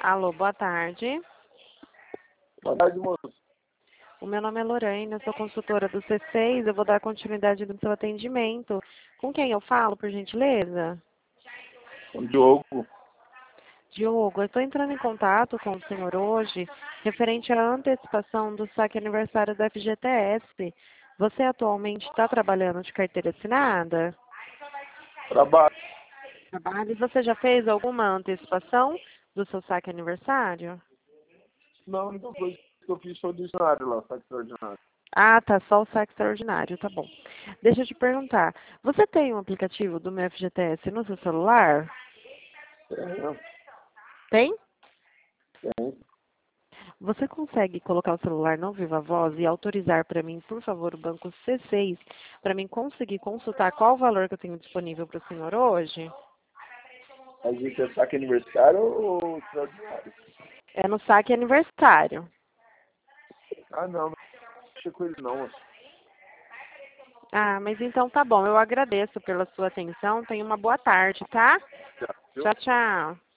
Alô, boa tarde. Boa tarde, moço. O meu nome é Lorena, eu sou consultora do C6, eu vou dar continuidade no seu atendimento. Com quem eu falo, por gentileza? O Diogo. Diogo, eu estou entrando em contato com o senhor hoje, referente à antecipação do saque aniversário da FGTS. Você atualmente está trabalhando de carteira assinada? Trabalho. Trabalha. E você já fez alguma antecipação do seu saque aniversário? Não, a única coisa que eu fiz foi do dicionário lá, sabe, extraordinário. Ah, tá, só o saque extraordinário, tá bom. Deixa eu te perguntar, você tem um aplicativo do meu FGTS no seu celular? Tem? Tem. Você consegue colocar o celular no Viva Voz e autorizar para mim, por favor, o banco C6, para mim conseguir consultar qual o valor que eu tenho disponível para o senhor hoje? A gente é saque aniversário ou extraordinário? É no saque aniversário. Ah, não mexer com ele não, moço. Ah, mas então tá bom, eu agradeço pela sua atenção, tenha uma boa tarde, tá? Já, viu? Tchau, tchau.